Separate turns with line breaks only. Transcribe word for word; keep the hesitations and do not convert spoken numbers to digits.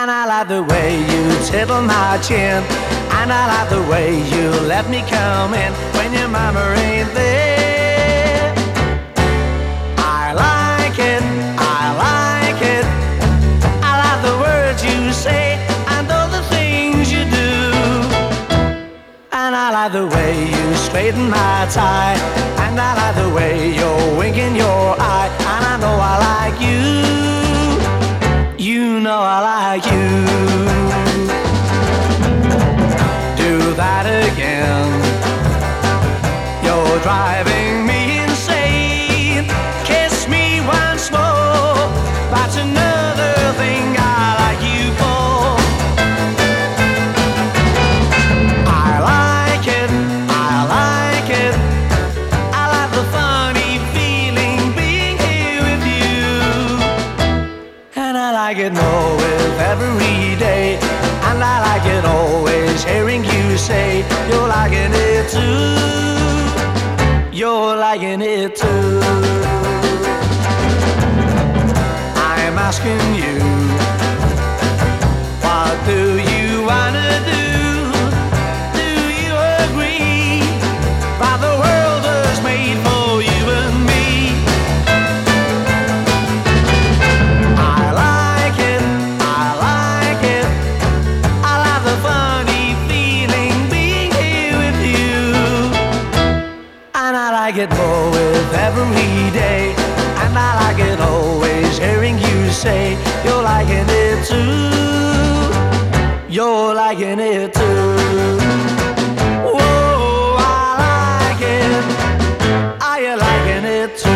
And I like the way you tickle my chin, and I like the way you let me come in when your mama ain't there. I like it, I like it. I like the words you say and all the things you do. And I like the way you straighten my tie, and I like the way you're winking your eye. And I know I like you, you know I like you. Do that again, you're driving me insane. Kiss me once more, that's another thing I like you for. I like it, I like it. I like the funny feeling being here with you. And I like it more with every day, and I like it always hearing you say you're liking it too. You're liking it too. I'm asking you, what do you wanna do? Do you agree that the world was made for you and me? I like it, I like it. I like the funny feeling being here with you. And I like it more with every day, and I like it always hearing you say you're liking it too. You're liking it too. Whoa, I like it. Are you liking it too?